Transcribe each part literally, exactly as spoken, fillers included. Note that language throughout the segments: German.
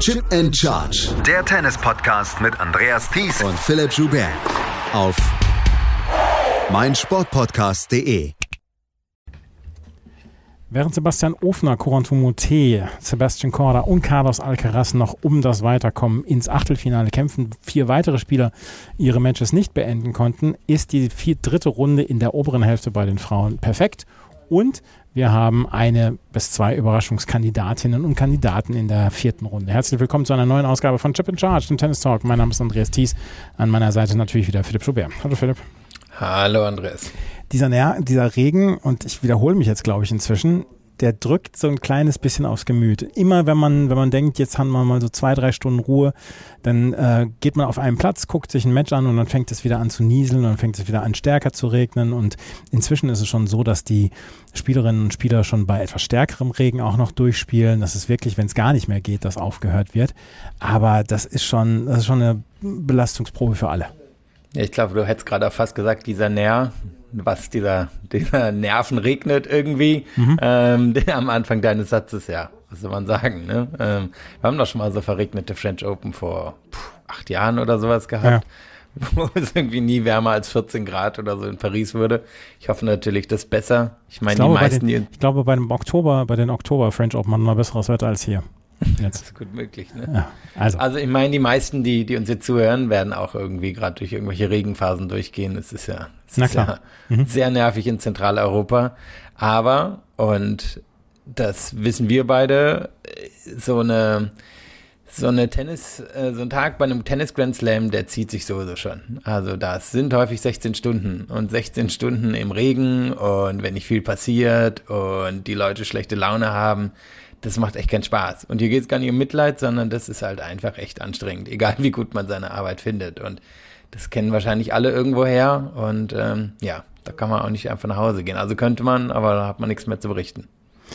Chip and Charge. Der Tennis-Podcast mit Andreas Thies und Philipp Joubert. Auf meinsportpodcast punkt de. Während Sebastian Ofner, Corentin Moutet, Sebastian Korda und Carlos Alcaraz noch um das Weiterkommen ins Achtelfinale kämpfen, vier weitere Spieler ihre Matches nicht beenden konnten, ist die vier, dritte Runde in der oberen Hälfte bei den Frauen perfekt. Und wir haben eine bis zwei Überraschungskandidatinnen und Kandidaten in der vierten Runde. Herzlich willkommen zu einer neuen Ausgabe von Chip and Charge, dem Tennis Talk. Mein Name ist Andreas Thies. An meiner Seite natürlich wieder Philipp Joubert. Hallo Philipp. Hallo Andreas. Dieser, dieser Regen, und ich wiederhole mich jetzt, glaube ich, inzwischen, der drückt so ein kleines bisschen aufs Gemüt. Immer wenn man, wenn man denkt, jetzt haben wir mal so zwei, drei Stunden Ruhe, dann äh, geht man auf einen Platz, guckt sich ein Match an und dann fängt es wieder an zu nieseln und dann fängt es wieder an stärker zu regnen. Und inzwischen ist es schon so, dass die Spielerinnen und Spieler schon bei etwas stärkerem Regen auch noch durchspielen. Das ist wirklich, wenn es gar nicht mehr geht, dass aufgehört wird. Aber das ist schon, das ist schon eine Belastungsprobe für alle. Ja, ich glaube, du hättest gerade fast gesagt, dieser Nähr, was dieser, dieser Nerven regnet irgendwie, mhm. ähm, am Anfang deines Satzes, ja, was soll man sagen, ne? Ähm, wir haben doch schon mal so verregnete French Open vor puh, acht Jahren oder sowas gehabt, ja. Wo es irgendwie nie wärmer als vierzehn Grad oder so in Paris wurde. Ich hoffe natürlich, das ist besser. Ich meine, die meisten... Den, ich glaube, bei dem Oktober, bei den Oktober French Open haben wir besseres Wetter als hier. Jetzt. Das ist gut möglich, ne? Ja, also. also ich meine, die meisten, die, die uns jetzt zuhören, werden auch irgendwie gerade durch irgendwelche Regenphasen durchgehen. Es ist ja, es Na ist klar. ja mhm. sehr nervig in Zentraleuropa. Aber, und das wissen wir beide, so eine, so eine Tennis, so ein Tag bei einem Tennis Grand Slam, der zieht sich sowieso schon. Also das sind häufig sechzehn Stunden und sechzehn Stunden im Regen und wenn nicht viel passiert und die Leute schlechte Laune haben, das macht echt keinen Spaß. Und hier geht es gar nicht um Mitleid, sondern das ist halt einfach echt anstrengend, egal wie gut man seine Arbeit findet. Und das kennen wahrscheinlich alle irgendwoher. Und ähm, ja, da kann man auch nicht einfach nach Hause gehen. Also könnte man, aber da hat man nichts mehr zu berichten.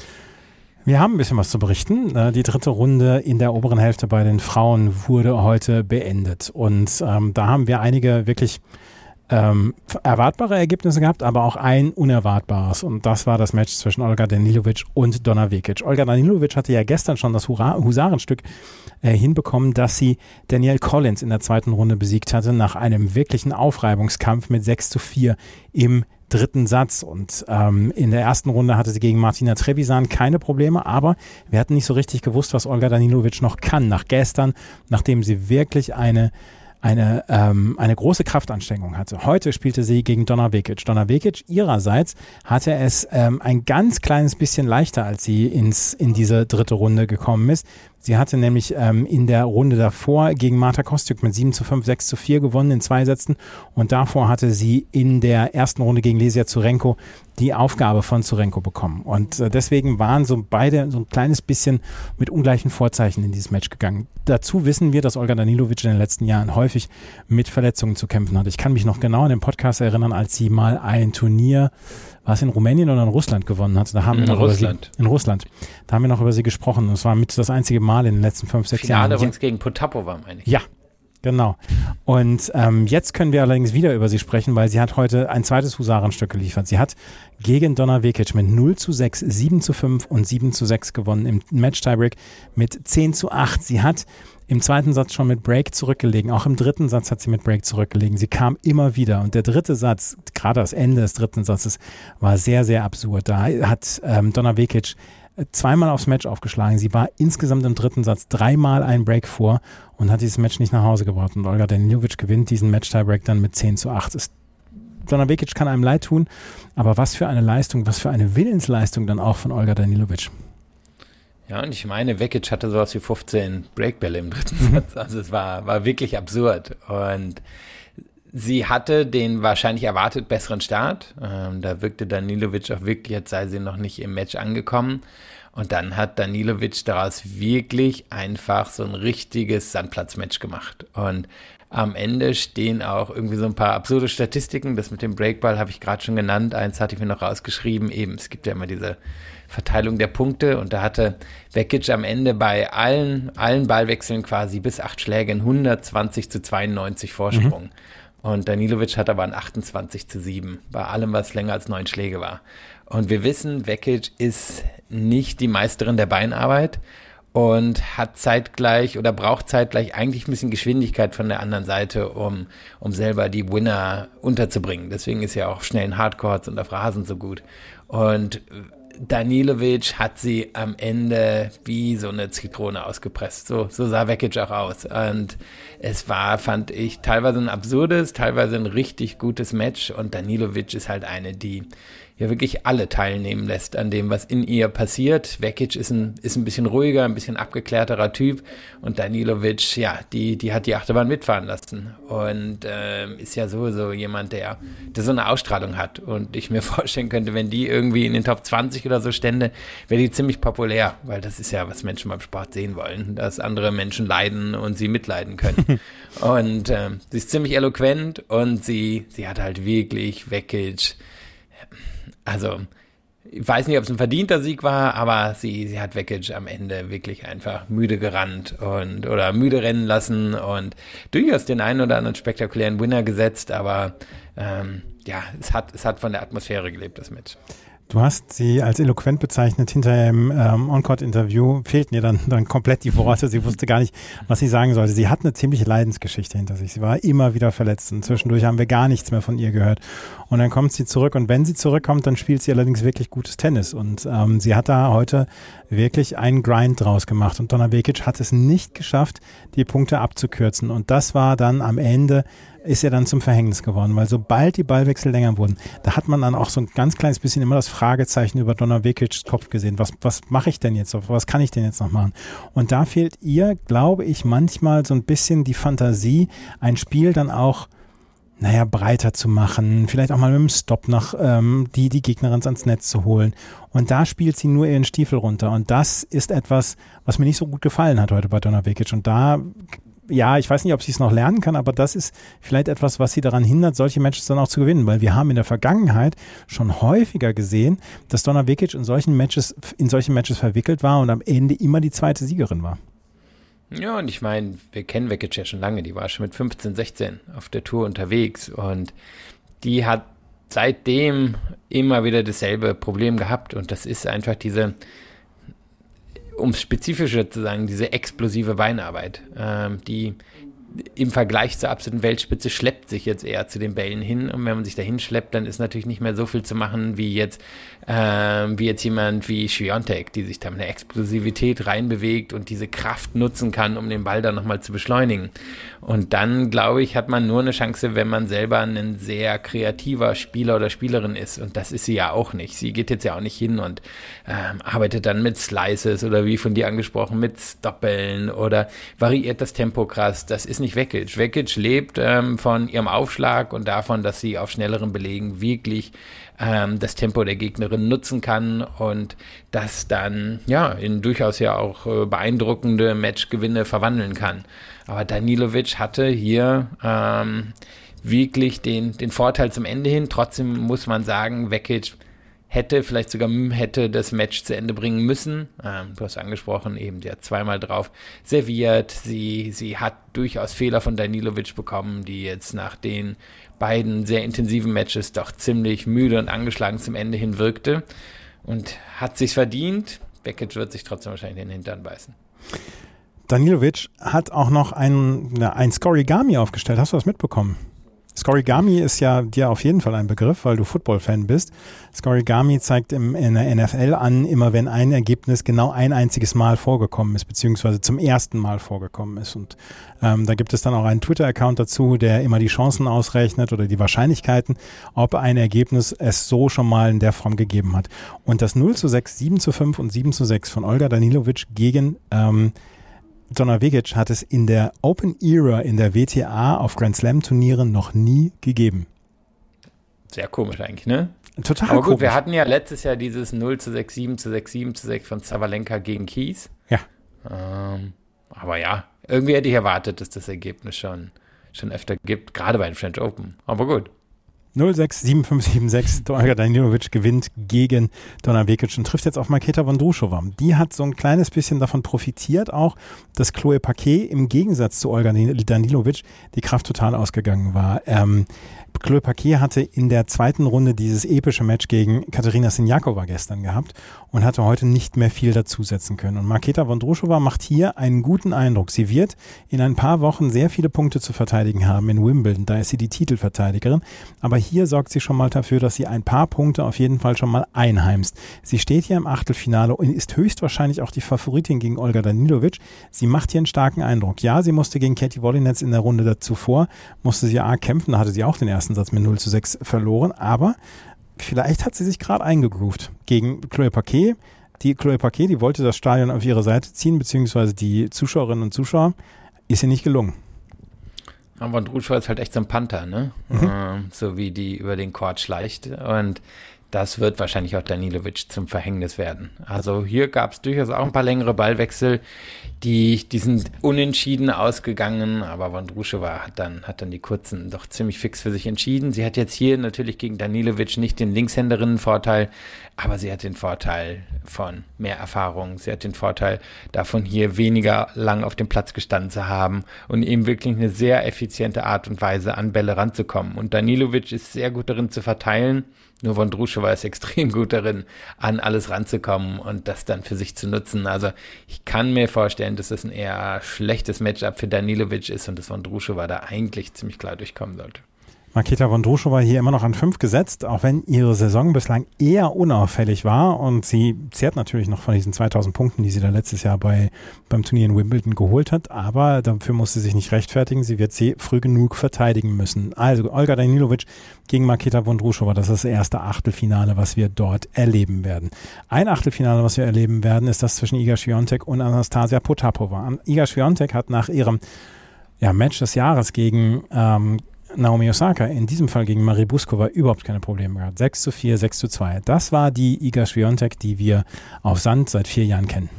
Wir haben ein bisschen was zu berichten. Die dritte Runde in der oberen Hälfte bei den Frauen wurde heute beendet. Und ähm, da haben wir einige wirklich Ähm, erwartbare Ergebnisse gehabt, aber auch ein unerwartbares. Und das war das Match zwischen Olga Danilovic und Donna Vekic. Olga Danilovic hatte ja gestern schon das Hurra- Husarenstück äh, hinbekommen, dass sie Danielle Collins in der zweiten Runde besiegt hatte, nach einem wirklichen Aufreibungskampf mit sechs zu vier im dritten Satz. Und ähm, in der ersten Runde hatte sie gegen Martina Trevisan keine Probleme, aber wir hatten nicht so richtig gewusst, was Olga Danilovic noch kann. Nach gestern, nachdem sie wirklich eine eine, ähm, eine große Kraftanstrengung hatte. Heute spielte sie gegen Donna Vekic. Donna Vekic ihrerseits hatte es ähm, ein ganz kleines bisschen leichter, als sie ins, in diese dritte Runde gekommen ist. Sie hatte nämlich ähm, in der Runde davor gegen Marta Kostyuk mit sieben zu fünf, sechs zu vier gewonnen in zwei Sätzen und davor hatte sie in der ersten Runde gegen Lesia Tsurenko die Aufgabe von Tsurenko bekommen. Und äh, deswegen waren so beide so ein kleines bisschen mit ungleichen Vorzeichen in dieses Match gegangen. Dazu wissen wir, dass Olga Danilovic in den letzten Jahren häufig mit Verletzungen zu kämpfen hat. Ich kann mich noch genau an den Podcast erinnern, als sie mal ein Turnier, war es in Rumänien oder in Russland gewonnen hat. Da haben in wir noch Russland. Über sie, in Russland. Da haben wir noch über sie gesprochen. Das war mit das einzige Mal in den letzten fünf, sechs Finale Jahren. Finale übrigens gegen Potapova, meine ich. Ja, genau. Und ähm, jetzt können wir allerdings wieder über sie sprechen, weil sie hat heute ein zweites Husarenstück geliefert. Sie hat gegen Donna Vekic mit null zu sechs, sieben zu fünf und sieben zu sechs gewonnen im Match-Tiebreak mit zehn zu acht. Sie hat im zweiten Satz schon mit Break zurückgelegen. Auch im dritten Satz hat sie mit Break zurückgelegen. Sie kam immer wieder. Und der dritte Satz, gerade das Ende des dritten Satzes, war sehr, sehr absurd. Da hat ähm, Donna Vekic zweimal aufs Match aufgeschlagen. Sie war insgesamt im dritten Satz dreimal einen Break vor und hat dieses Match nicht nach Hause gebracht. Und Olga Danilovic gewinnt diesen Match-Tiebreak dann mit zehn zu acht. Ist, Donna Vekic kann einem leid tun, aber was für eine Leistung, was für eine Willensleistung dann auch von Olga Danilovic. Ja, und ich meine, Vekic hatte sowas wie fünfzehn Breakbälle im dritten mhm. Satz. Also es war, war wirklich absurd. Und sie hatte den wahrscheinlich erwartet besseren Start. Ähm, da wirkte Danilovic auch wirklich, als sei sie noch nicht im Match angekommen. Und dann hat Danilovic daraus wirklich einfach so ein richtiges Sandplatzmatch gemacht. Und am Ende stehen auch irgendwie so ein paar absurde Statistiken. Das mit dem Breakball habe ich gerade schon genannt. Eins hatte ich mir noch rausgeschrieben. Eben, es gibt ja immer diese Verteilung der Punkte und da hatte Vekic am Ende bei allen, allen Ballwechseln quasi bis acht Schlägen hundertzwanzig zu zweiundneunzig Vorsprung. Mhm. Und Danilovic hat aber ein achtundzwanzig zu sieben bei allem, was länger als neun Schläge war. Und wir wissen, Vekic ist nicht die Meisterin der Beinarbeit und hat zeitgleich oder braucht zeitgleich eigentlich ein bisschen Geschwindigkeit von der anderen Seite, um, um selber die Winner unterzubringen. Deswegen ist er auch schnell in Hardcourts und auf Rasen so gut. Und Danilovic hat sie am Ende wie so eine Zitrone ausgepresst. So, so sah Vekic auch aus. Und es war, fand ich, teilweise ein absurdes, teilweise ein richtig gutes Match. Und Danilovic ist halt eine, die ja wirklich alle teilnehmen lässt an dem, was in ihr passiert. Vekic ist ein, ist ein bisschen ruhiger, ein bisschen abgeklärterer Typ. Und Danilovic, ja, die, die hat die Achterbahn mitfahren lassen. Und ähm, ist ja sowieso jemand, der, der so eine Ausstrahlung hat. Und ich mir vorstellen könnte, wenn die irgendwie in den Top zwanzig oder so stände, wäre die ziemlich populär. Weil das ist ja, was Menschen beim Sport sehen wollen. Dass andere Menschen leiden und sie mitleiden können. Und ähm, sie ist ziemlich eloquent und sie, sie hat halt wirklich Vekic. Also, ich weiß nicht, ob es ein verdienter Sieg war, aber sie, sie hat Vekic am Ende wirklich einfach müde gerannt und oder müde rennen lassen und durchaus den einen oder anderen spektakulären Winner gesetzt, aber ähm, ja, es hat, es hat von der Atmosphäre gelebt, das Match. Du hast sie als eloquent bezeichnet. Hinterher im ähm, On-Court-Interview fehlten ihr dann, dann komplett die Worte. Sie wusste gar nicht, was sie sagen sollte. Sie hat eine ziemliche Leidensgeschichte hinter sich. Sie war immer wieder verletzt und zwischendurch haben wir gar nichts mehr von ihr gehört. Und dann kommt sie zurück und wenn sie zurückkommt, dann spielt sie allerdings wirklich gutes Tennis. Und ähm, sie hat da heute wirklich einen Grind draus gemacht. Und Donna Vekic hat es nicht geschafft, die Punkte abzukürzen. Und das war dann am Ende ist ja dann zum Verhängnis geworden, weil sobald die Ballwechsel länger wurden, da hat man dann auch so ein ganz kleines bisschen immer das Fragezeichen über Donna Vekics Kopf gesehen. Was, was mache ich denn jetzt? Was kann ich denn jetzt noch machen? Und da fehlt ihr, glaube ich, manchmal so ein bisschen die Fantasie, ein Spiel dann auch naja, breiter zu machen, vielleicht auch mal mit dem Stop nach ähm, die, die Gegnerin ans Netz zu holen. Und da spielt sie nur ihren Stiefel runter. Und das ist etwas, was mir nicht so gut gefallen hat heute bei Donna Vekic. Und da ja, ich weiß nicht, ob sie es noch lernen kann, aber das ist vielleicht etwas, was sie daran hindert, solche Matches dann auch zu gewinnen, weil wir haben in der Vergangenheit schon häufiger gesehen, dass Donna Vekic in solchen Matches, in solchen Matches verwickelt war und am Ende immer die zweite Siegerin war. Ja, und ich meine, wir kennen Vekic ja schon lange, die war schon mit fünfzehn, sechzehn auf der Tour unterwegs und die hat seitdem immer wieder dasselbe Problem gehabt und das ist einfach diese, um es spezifischer zu sagen, diese explosive Beinarbeit, ähm, die im Vergleich zur absoluten Weltspitze schleppt sich jetzt eher zu den Bällen hin und wenn man sich dahin schleppt, dann ist natürlich nicht mehr so viel zu machen wie jetzt ähm, wie jetzt jemand wie Swiatek, die sich da mit einer Explosivität reinbewegt und diese Kraft nutzen kann, um den Ball dann nochmal zu beschleunigen. Und dann, glaube ich, hat man nur eine Chance, wenn man selber ein sehr kreativer Spieler oder Spielerin ist und das ist sie ja auch nicht. Sie geht jetzt ja auch nicht hin und ähm, arbeitet dann mit Slices oder wie von dir angesprochen, mit Stoppeln oder variiert das Tempo krass. Das ist nicht Vekic. Vekic lebt ähm, von ihrem Aufschlag und davon, dass sie auf schnelleren Belegen wirklich ähm, das Tempo der Gegnerin nutzen kann und das dann ja in durchaus ja auch äh, beeindruckende Matchgewinne verwandeln kann. Aber Danilovic hatte hier ähm, wirklich den, den Vorteil zum Ende hin. Trotzdem muss man sagen, Vekic hätte, vielleicht sogar hätte das Match zu Ende bringen müssen. Ähm, du hast angesprochen, eben, die hat zweimal drauf serviert. Sie, sie hat durchaus Fehler von Danilovic bekommen, die jetzt nach den beiden sehr intensiven Matches doch ziemlich müde und angeschlagen zum Ende hin wirkte. Und hat sich's verdient. Vekic wird sich trotzdem wahrscheinlich in den Hintern beißen. Danilovic hat auch noch ein, na, ein Scorigami aufgestellt. Hast du das mitbekommen? Scorigami ist ja dir auf jeden Fall ein Begriff, weil du Football-Fan bist. Scorigami zeigt im, in der N F L an, immer wenn ein Ergebnis genau ein einziges Mal vorgekommen ist, beziehungsweise zum ersten Mal vorgekommen ist. Und ähm, da gibt es dann auch einen Twitter-Account dazu, der immer die Chancen ausrechnet oder die Wahrscheinlichkeiten, ob ein Ergebnis es so schon mal in der Form gegeben hat. Und das null zu sechs, sieben zu fünf und sieben zu sechs von Olga Danilovic gegen ähm, Donna Vekic hat es in der Open Era in der W T A auf Grand Slam Turnieren noch nie gegeben. Sehr komisch eigentlich, ne? Total Aber gut, komisch. wir hatten ja letztes Jahr dieses null zu sechs, sieben zu sechs, sieben zu sechs von Sabalenka gegen Keys. Ja. Ähm, aber ja, irgendwie hätte ich erwartet, dass das Ergebnis schon, schon öfter gibt, gerade bei den French Open. Aber gut. null sechs sieben fünf sieben sechs. Olga Danilovic gewinnt gegen Donna Vekic und trifft jetzt auf Marketa Vondrousova. Die hat so ein kleines bisschen davon profitiert auch, dass Chloe Paquet im Gegensatz zu Olga Danilovic die Kraft total ausgegangen war. Ähm, Chloe Paquet hatte in der zweiten Runde dieses epische Match gegen Katerina Siniakova gestern gehabt und hatte heute nicht mehr viel dazusetzen können. Und Marketa Vondrousova macht hier einen guten Eindruck. Sie wird in ein paar Wochen sehr viele Punkte zu verteidigen haben in Wimbledon. Da ist sie die Titelverteidigerin. Aber hier sorgt sie schon mal dafür, dass sie ein paar Punkte auf jeden Fall schon mal einheimst. Sie steht hier im Achtelfinale und ist höchstwahrscheinlich auch die Favoritin gegen Olga Danilovic. Sie macht hier einen starken Eindruck. Ja, sie musste gegen Katie Wolynets in der Runde zuvor, musste sie A kämpfen, da hatte sie auch den ersten Satz mit null zu sechs verloren, aber vielleicht hat sie sich gerade eingegroovt gegen Chloe Paquet. Die Chloe Paquet, die wollte das Stadion auf ihre Seite ziehen, beziehungsweise die Zuschauerinnen und Zuschauer, ist ihr nicht gelungen. Aber Vondrousova ist halt echt so ein Panther, ne? Mhm. Ähm, so wie die über den Court schleicht. Und das wird wahrscheinlich auch Danilovic zum Verhängnis werden. Also hier gab es durchaus auch ein paar längere Ballwechsel, die, die sind unentschieden ausgegangen, aber Vondrousova hat dann, hat dann die kurzen doch ziemlich fix für sich entschieden. Sie hat jetzt hier natürlich gegen Danilovic nicht den Linkshänderinnen-Vorteil, aber sie hat den Vorteil von mehr Erfahrung. Sie hat den Vorteil davon, hier weniger lang auf dem Platz gestanden zu haben und eben wirklich eine sehr effiziente Art und Weise an Bälle ranzukommen. Und Danilovic ist sehr gut darin zu verteilen. Nur Vondrousova ist extrem gut darin, an alles ranzukommen und das dann für sich zu nutzen. Also ich kann mir vorstellen, dass das ein eher schlechtes Matchup für Danilovic ist und dass Vondrousova da eigentlich ziemlich klar durchkommen sollte. Marketa Vondrousova hier immer noch an fünf gesetzt, auch wenn ihre Saison bislang eher unauffällig war und sie zehrt natürlich noch von diesen zweitausend Punkten, die sie da letztes Jahr bei, beim Turnier in Wimbledon geholt hat, aber dafür muss sie sich nicht rechtfertigen, sie wird sie früh genug verteidigen müssen. Also Olga Danilovic gegen Marketa Vondrousova, das ist das erste Achtelfinale, was wir dort erleben werden. Ein Achtelfinale, was wir erleben werden, ist das zwischen Iga Świątek und Anastasia Potapova. Iga Świątek hat nach ihrem ja, Match des Jahres gegen ähm, Naomi Osaka, in diesem Fall gegen Marie Buskova, überhaupt keine Probleme gehabt. sechs zu vier, sechs zu zwei. Das war die Iga Świątek, die wir auf Sand seit vier Jahren kennen.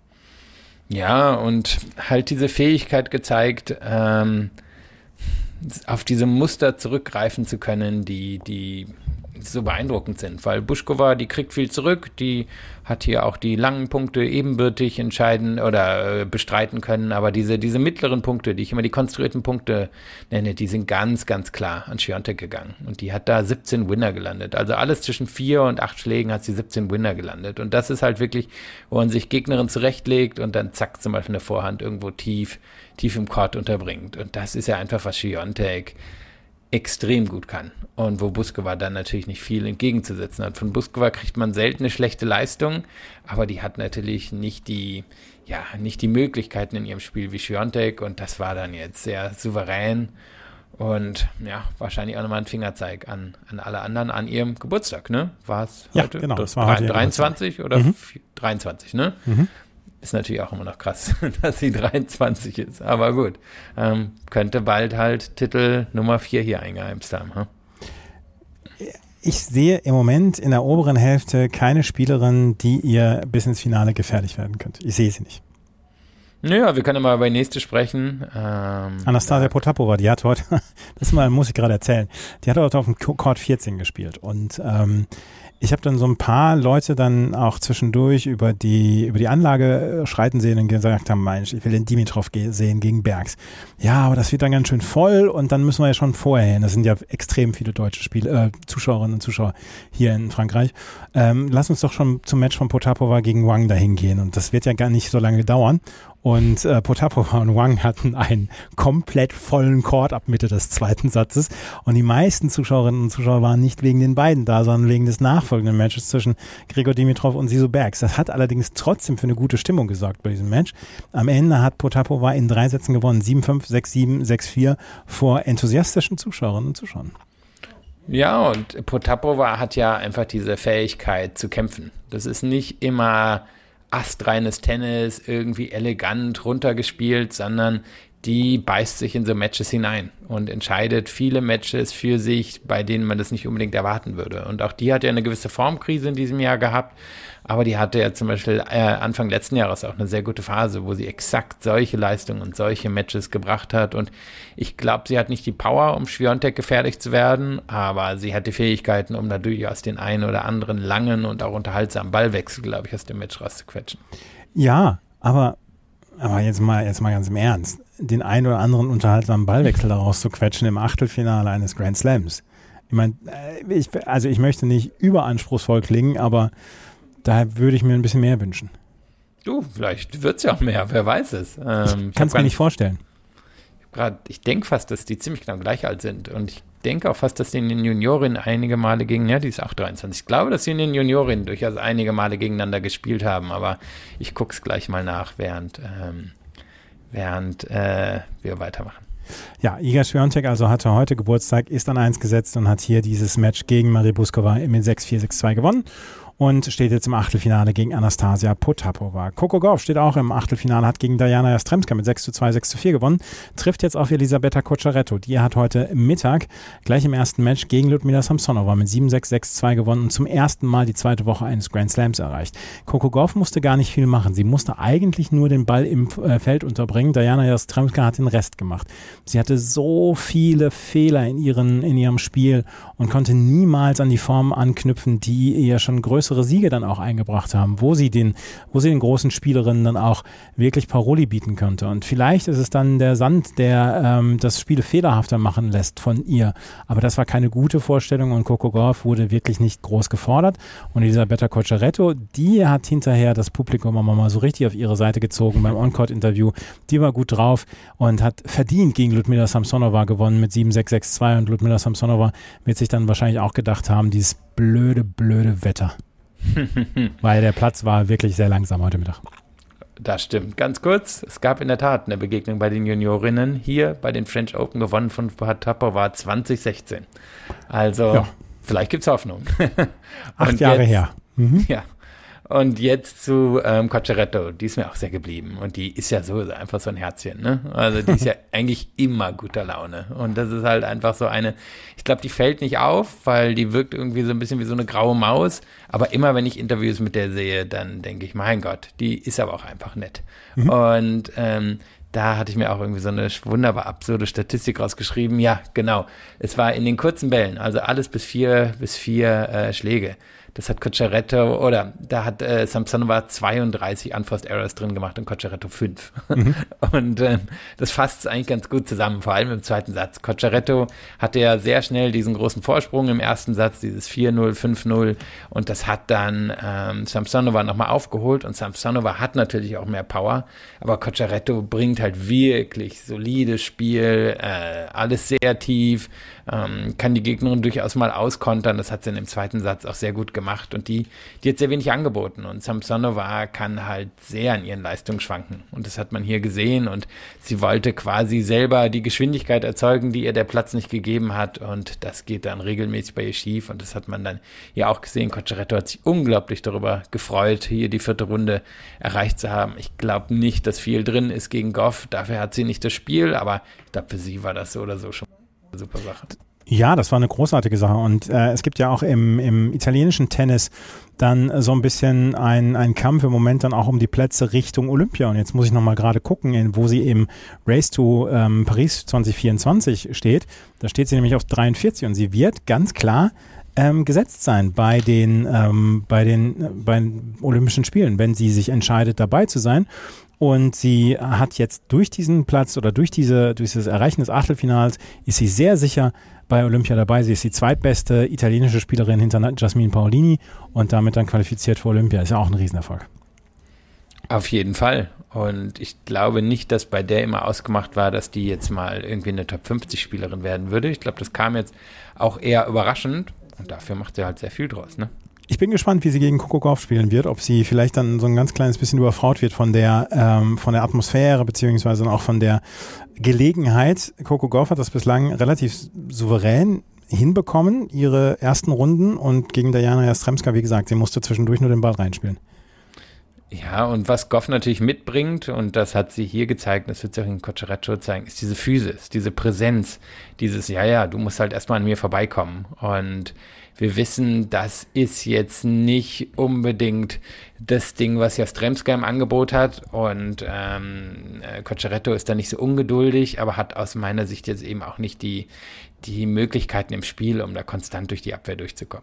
Ja, und halt diese Fähigkeit gezeigt, ähm, auf diese Muster zurückgreifen zu können, die, die so beeindruckend sind, weil Buskova, die kriegt viel zurück, die hat hier auch die langen Punkte ebenbürtig entscheiden oder äh, bestreiten können, aber diese, diese mittleren Punkte, die ich immer die konstruierten Punkte nenne, die sind ganz, ganz klar an Świątek gegangen und die hat da siebzehn Winner gelandet, also alles zwischen vier und acht Schlägen hat sie siebzehn Winner gelandet und das ist halt wirklich, wo man sich Gegnerin zurechtlegt und dann zack, zum Beispiel eine Vorhand irgendwo tief, tief im Court unterbringt und das ist ja einfach, was Świątek extrem gut kann und wo Buskova dann natürlich nicht viel entgegenzusetzen hat. Von Buskova kriegt man selten eine schlechte Leistung, aber die hat natürlich nicht die, ja, nicht die Möglichkeiten in ihrem Spiel wie Świątek und das war dann jetzt sehr souverän und ja, wahrscheinlich auch nochmal ein Fingerzeig an, an alle anderen an ihrem Geburtstag, ne? War es ja, heute? Genau, das war heute dreiundzwanzig oder mhm. dreiundzwanzig, ne? Mhm. Ist natürlich auch immer noch krass, dass sie dreiundzwanzig ist. Aber gut, ähm, könnte bald halt Titel Nummer vier hier eingeheimst haben. Hm? Ich sehe im Moment in der oberen Hälfte keine Spielerin, die ihr bis ins Finale gefährlich werden könnte. Ich sehe sie nicht. Naja, wir können ja mal über die nächste sprechen. Ähm, Anastasia ja. Potapova, die hat heute, das mal muss ich gerade erzählen, die hat heute auf dem Court vierzehn gespielt und ähm, ich habe dann so ein paar Leute dann auch zwischendurch über die über die Anlage schreiten sehen und gesagt haben, Mensch, ich will den Dimitrov ge- sehen gegen Bergs. Ja, aber das wird dann ganz schön voll und dann müssen wir ja schon vorher hin. Das sind ja extrem viele deutsche Spiel äh, Zuschauerinnen und Zuschauer hier in Frankreich. Ähm, lass uns doch schon zum Match von Potapova gegen Wang dahin gehen und das wird ja gar nicht so lange dauern. Und äh, Potapova und Wang hatten einen komplett vollen Court ab Mitte des zweiten Satzes. Und die meisten Zuschauerinnen und Zuschauer waren nicht wegen den beiden da, sondern wegen des nachfolgenden Matches zwischen Grigor Dimitrov und Zizou Bergs. Das hat allerdings trotzdem für eine gute Stimmung gesorgt bei diesem Match. Am Ende hat Potapova in drei Sätzen gewonnen. sieben fünf, sechs sieben, sechs vier vor enthusiastischen Zuschauerinnen und Zuschauern. Ja, und Potapova hat ja einfach diese Fähigkeit zu kämpfen. Das ist nicht immer astreines Tennis, irgendwie elegant runtergespielt, sondern die beißt sich in so Matches hinein und entscheidet viele Matches für sich, bei denen man das nicht unbedingt erwarten würde. Und auch die hat ja eine gewisse Formkrise in diesem Jahr gehabt, aber die hatte ja zum Beispiel äh, Anfang letzten Jahres auch eine sehr gute Phase, wo sie exakt solche Leistungen und solche Matches gebracht hat und ich glaube, sie hat nicht die Power, um Świątek gefährlich zu werden, aber sie hat die Fähigkeiten, um da durchaus den einen oder anderen langen und auch unterhaltsamen Ballwechsel, glaube ich, aus dem Match rauszuquetschen. Ja, aber, aber jetzt mal, jetzt mal ganz im Ernst, den einen oder anderen unterhaltsamen Ballwechsel daraus zu quetschen im Achtelfinale eines Grand Slams. Ich meine, ich, also ich möchte nicht überanspruchsvoll klingen, aber da würde ich mir ein bisschen mehr wünschen. Du, vielleicht wird es ja auch mehr, wer weiß es. Ähm, ich kann es mir nicht vorstellen. Grad, ich denke fast, dass die ziemlich genau gleich alt sind und ich denke auch fast, dass die in den Juniorinnen einige Male gegen, ja, die ist auch dreiundzwanzig. Ich glaube, dass sie in den Juniorinnen durchaus einige Male gegeneinander gespielt haben, aber ich gucke es gleich mal nach, während, ähm, während äh, wir weitermachen. Ja, Iga Świątek also hatte heute Geburtstag, ist an eins gesetzt und hat hier dieses Match gegen Marie Buskova mit sechs vier, sechs zwei gewonnen. Und steht jetzt im Achtelfinale gegen Anastasia Potapova. Coco Gauff steht auch im Achtelfinale, hat gegen Diana Jastremska mit sechs zu zwei, sechs zu vier gewonnen, trifft jetzt auf Elisabetta Cocciaretto. Die hat heute Mittag gleich im ersten Match gegen Ludmila Samsonova mit sieben sechs, sechs zwei gewonnen und zum ersten Mal die zweite Woche eines Grand Slams erreicht. Coco Gauff musste gar nicht viel machen. Sie musste eigentlich nur den Ball im äh, Feld unterbringen. Diana Jastremska hat den Rest gemacht. Sie hatte so viele Fehler in, ihren, in ihrem Spiel und konnte niemals an die Form anknüpfen, die ihr schon größere Siege dann auch eingebracht haben, wo sie den, wo sie den großen Spielerinnen dann auch wirklich Paroli bieten könnte. Und vielleicht ist es dann der Sand, der ähm, das Spiel fehlerhafter machen lässt von ihr. Aber das war keine gute Vorstellung und Coco Gauff wurde wirklich nicht groß gefordert. Und Elisabetta Cocciaretto, die hat hinterher das Publikum auch mal so richtig auf ihre Seite gezogen beim On-Court-Interview. Die war gut drauf und hat verdient gegen Ludmila Samsonova gewonnen mit sieben sechs, sechs zwei und Ludmila Samsonova wird sich dann wahrscheinlich auch gedacht haben, dieses blöde, blöde Wetter. Weil der Platz war wirklich sehr langsam heute Mittag. Das stimmt. Ganz kurz, es gab in der Tat eine Begegnung bei den Juniorinnen hier bei den French Open, gewonnen von Potapova zwanzig sechzehn. Also ja. Vielleicht gibt es Hoffnung. Acht Jahre jetzt, her. Mhm. Ja. Und jetzt zu ähm, Cocciaretto, die ist mir auch sehr geblieben und die ist ja so einfach so ein Herzchen, ne? Also die ist ja eigentlich immer guter Laune und das ist halt einfach so eine, ich glaube, die fällt nicht auf, weil die wirkt irgendwie so ein bisschen wie so eine graue Maus, aber immer wenn ich Interviews mit der sehe, dann denke ich, mein Gott, die ist aber auch einfach nett. Mhm. Und ähm, da hatte ich mir auch irgendwie so eine wunderbar absurde Statistik rausgeschrieben. Ja, genau. Es war in den kurzen Bällen, also alles bis vier, bis vier äh, Schläge. Das hat Cocciaretto, oder da hat äh, Samsonova zweiunddreißig Unforced Errors drin gemacht und Cocciaretto fünf. Mhm. Und ähm, das fasst es eigentlich ganz gut zusammen, vor allem im zweiten Satz. Cocciaretto hatte ja sehr schnell diesen großen Vorsprung im ersten Satz, dieses vier null, fünf null und das hat dann ähm, Samsonova nochmal aufgeholt und Samsonova hat natürlich auch mehr Power, aber Cocciaretto bringt halt wirklich solides Spiel, äh, alles sehr tief, ähm, kann die Gegnerin durchaus mal auskontern, das hat sie in dem zweiten Satz auch sehr gut gemacht und die, die hat sehr wenig angeboten und Samsonova kann halt sehr an ihren Leistungen schwanken und das hat man hier gesehen und sie wollte quasi selber die Geschwindigkeit erzeugen, die ihr der Platz nicht gegeben hat und das geht dann regelmäßig bei ihr schief und das hat man dann hier auch gesehen. Cocciaretto hat sich unglaublich darüber gefreut, hier die vierte Runde erreicht zu haben. Ich glaube nicht, dass viel drin ist gegen Gauff, dafür hat sie nicht das Spiel, aber ich glaube, für sie war das so oder so schon eine super Sache. Ja, das war eine großartige Sache und äh, es gibt ja auch im, im italienischen Tennis dann so ein bisschen ein, ein Kampf im Moment dann auch um die Plätze Richtung Olympia und jetzt muss ich nochmal gerade gucken, in, wo sie im Race to ähm, Paris zwanzig vierundzwanzig steht. Da steht sie nämlich auf dreiundvierzig und sie wird ganz klar ähm, gesetzt sein bei den, ähm, bei den, äh, bei den Olympischen Spielen, wenn sie sich entscheidet, dabei zu sein. Und sie hat jetzt durch diesen Platz oder durch diese, durch dieses Erreichen des Achtelfinals ist sie sehr sicher bei Olympia dabei. Sie ist die zweitbeste italienische Spielerin hinter Jasmine Paolini und damit dann qualifiziert für Olympia. Ist ja auch ein Riesenerfolg. Auf jeden Fall. Und ich glaube nicht, dass bei der immer ausgemacht war, dass die jetzt mal irgendwie eine Top fünfzig Spielerin werden würde. Ich glaube, das kam jetzt auch eher überraschend und dafür macht sie halt sehr viel draus, ne? Ich bin gespannt, wie sie gegen Coco Gauff spielen wird, ob sie vielleicht dann so ein ganz kleines bisschen überfraut wird von der ähm, von der Atmosphäre beziehungsweise auch von der Gelegenheit. Coco Gauff hat das bislang relativ souverän hinbekommen, ihre ersten Runden und gegen Diana Jastremska, wie gesagt, sie musste zwischendurch nur den Ball reinspielen. Ja, und was Gauff natürlich mitbringt, und das hat sie hier gezeigt, das wird sie auch in Cocciaretto zeigen, ist diese Physis, diese Präsenz, dieses, ja, ja, du musst halt erstmal an mir vorbeikommen. Und wir wissen, das ist jetzt nicht unbedingt das Ding, was Jastrzębska im Angebot hat. Und ähm, Cocciaretto ist da nicht so ungeduldig, aber hat aus meiner Sicht jetzt eben auch nicht die, die Möglichkeiten im Spiel, um da konstant durch die Abwehr durchzukommen.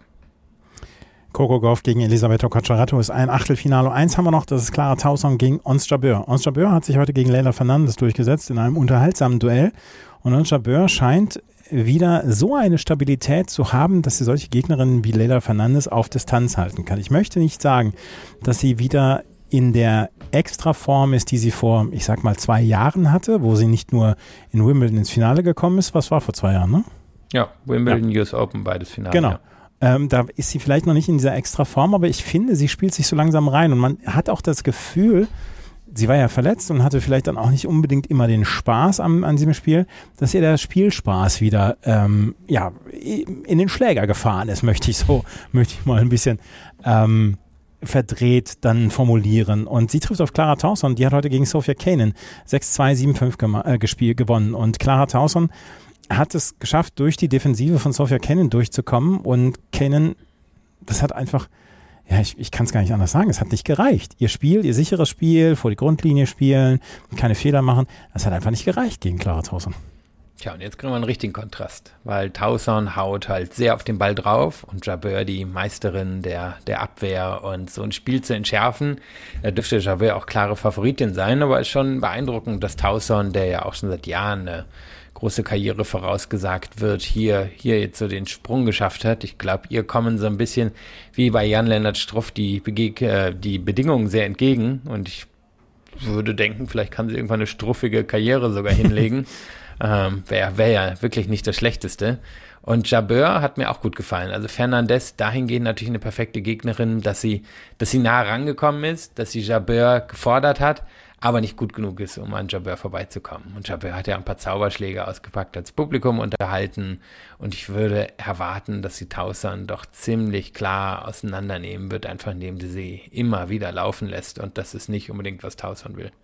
Coco Gauff gegen Elisabetta Cocciaretto ist ein Achtelfinale. Eins haben wir noch, das ist Clara Tauson gegen Ons Jabeur. Ons Jabeur hat sich heute gegen Leylah Fernandez durchgesetzt in einem unterhaltsamen Duell. Und Ons Jabeur scheint wieder so eine Stabilität zu haben, dass sie solche Gegnerinnen wie Leylah Fernandez auf Distanz halten kann. Ich möchte nicht sagen, dass sie wieder in der Extraform ist, die sie vor, ich sag mal, zwei Jahren hatte, wo sie nicht nur in Wimbledon ins Finale gekommen ist. Was war vor zwei Jahren, ne? Ja, Wimbledon, ja. U S Open, beides Finale. Genau. Ja. Ähm, da ist sie vielleicht noch nicht in dieser extra Form, aber ich finde, sie spielt sich so langsam rein und man hat auch das Gefühl, sie war ja verletzt und hatte vielleicht dann auch nicht unbedingt immer den Spaß am, an diesem Spiel, dass ihr der Spielspaß wieder ähm, ja, in den Schläger gefahren ist, möchte ich so, möchte ich mal ein bisschen ähm, verdreht dann formulieren. Und sie trifft auf Clara Tauson, die hat heute gegen Sofia Kenin sechs zwei, sieben fünf gema- äh, gespielt, gewonnen. Und Clara Tauson hat es geschafft, durch die Defensive von Sofia Kenin durchzukommen und Kenin, das hat einfach, ja, ich, ich kann es gar nicht anders sagen, es hat nicht gereicht. Ihr Spiel, ihr sicheres Spiel, vor die Grundlinie spielen, keine Fehler machen, das hat einfach nicht gereicht gegen Clara Tauson. Tja, und jetzt kriegen wir einen richtigen Kontrast, weil Tauson haut halt sehr auf den Ball drauf und Jabeur die Meisterin der, der Abwehr, und so ein Spiel zu entschärfen, da dürfte Jabeur auch klare Favoritin sein, aber es ist schon beeindruckend, dass Tauson, der ja auch schon seit Jahren eine große Karriere vorausgesagt wird, hier, hier jetzt so den Sprung geschafft hat. Ich glaube, ihr kommen so ein bisschen wie bei Jan-Lennart Struff die, Bege- äh, die Bedingungen sehr entgegen, und ich würde denken, vielleicht kann sie irgendwann eine struffige Karriere sogar hinlegen. ähm, Wäre wär ja wirklich nicht das Schlechteste. Und Jabeur hat mir auch gut gefallen. Also Fernandez dahingehend natürlich eine perfekte Gegnerin, dass sie, dass sie nah rangekommen ist, dass sie Jabeur gefordert hat, aber nicht gut genug ist, um an Jabeur vorbeizukommen. Und Jabeur hat ja ein paar Zauberschläge ausgepackt, als Publikum unterhalten, und ich würde erwarten, dass sie Tauson doch ziemlich klar auseinandernehmen wird, einfach indem sie sie immer wieder laufen lässt, und das ist nicht unbedingt, was Tauson will.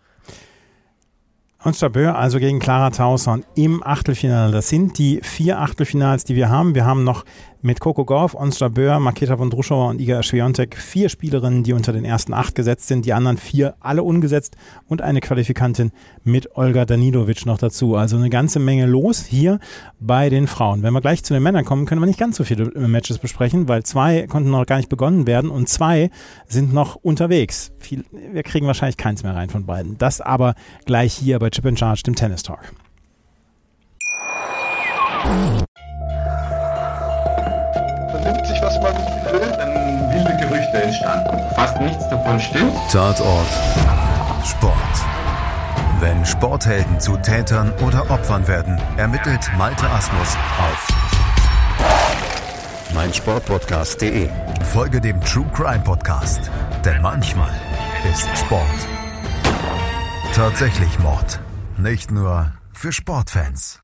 Ons Jabeur also gegen Clara Tauson im Achtelfinale. Das sind die vier Achtelfinals, die wir haben. Wir haben noch mit Coco Gauff, Ons Jabeur, Marketa Vondrushova und Iga Swiatek vier Spielerinnen, die unter den ersten acht gesetzt sind. Die anderen vier alle ungesetzt und eine Qualifikantin mit Olga Danilovic noch dazu. Also eine ganze Menge los hier bei den Frauen. Wenn wir gleich zu den Männern kommen, können wir nicht ganz so viele Matches besprechen, weil zwei konnten noch gar nicht begonnen werden und zwei sind noch unterwegs. Viel, wir kriegen wahrscheinlich keins mehr rein von beiden. Das aber gleich hier bei Chip and Charge, dem Tennis Talk. Vernimmt sich, was man will, dann wilde Gerüchte entstanden. Fast nichts davon stimmt. Tatort Sport. Wenn Sporthelden zu Tätern oder Opfern werden, ermittelt Malte Asmus auf meinsportpodcast punkt de. Folge dem True Crime Podcast, denn manchmal ist Sport tatsächlich Mord. Nicht nur für Sportfans.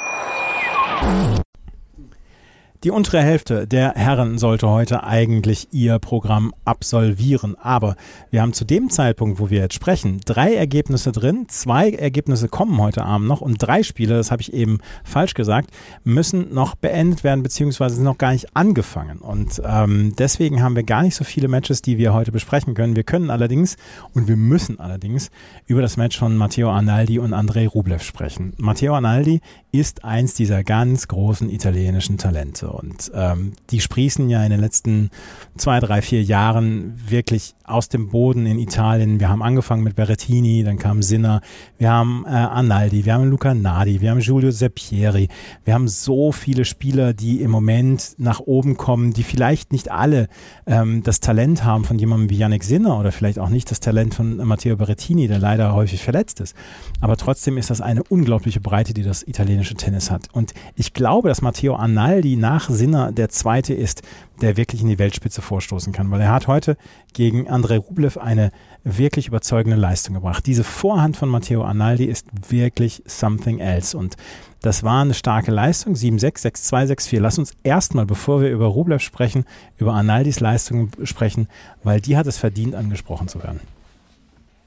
Die untere Hälfte der Herren sollte heute eigentlich ihr Programm absolvieren. Aber wir haben zu dem Zeitpunkt, wo wir jetzt sprechen, drei Ergebnisse drin. Zwei Ergebnisse kommen heute Abend noch und drei Spiele, das habe ich eben falsch gesagt, müssen noch beendet werden, beziehungsweise sind noch gar nicht angefangen. Und ähm, deswegen haben wir gar nicht so viele Matches, die wir heute besprechen können. Wir können allerdings und wir müssen allerdings über das Match von Matteo Arnaldi und Andrei Rublev sprechen. Matteo Arnaldi ist eins dieser ganz großen italienischen Talente. Und ähm, die sprießen ja in den letzten zwei, drei, vier Jahren wirklich aus dem Boden in Italien. Wir haben angefangen mit Berrettini, dann kam Sinner, wir haben äh, Arnaldi, wir haben Luca Nardi, wir haben Giulio Serpieri. Wir haben so viele Spieler, die im Moment nach oben kommen, die vielleicht nicht alle ähm, das Talent haben von jemandem wie Jannik Sinner oder vielleicht auch nicht das Talent von Matteo Berrettini, der leider häufig verletzt ist. Aber trotzdem ist das eine unglaubliche Breite, die das italienische Tennis hat. Und ich glaube, dass Matteo Arnaldi nach Sinner der Zweite ist, der wirklich in die Weltspitze vorstoßen kann, weil er hat heute gegen Andrei Rublev eine wirklich überzeugende Leistung gebracht. Diese Vorhand von Matteo Arnaldi ist wirklich something else und das war eine starke Leistung, sieben sechs, sechs zwei, sechs vier. Lass uns erstmal, bevor wir über Rublev sprechen, über Arnaldis Leistung sprechen, weil die hat es verdient, angesprochen zu werden.